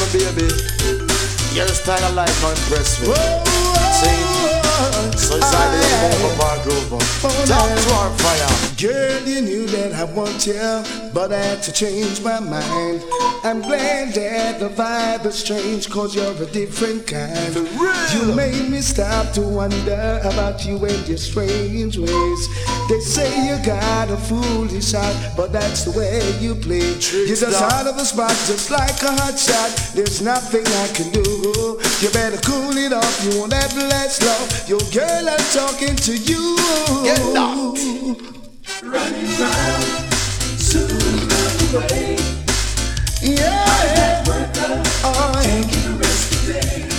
baby. Your style of life impress me. See? So it's like the move of our groove. Talk to our fire. Girl, you knew that I want you, but I had to change my mind. I'm glad that the vibe is strange, cause you're a different kind. You made me stop to wonder about you and your strange ways. They say you got a foolish heart, but that's the way you play. You're just out of the spot, just like a hot shot. There's nothing I can do. You better cool it off, you won't have to last long. Your girl, I'm talking to you. Get out. Running round, soon run away. Yeah. Work up, taking a rest today.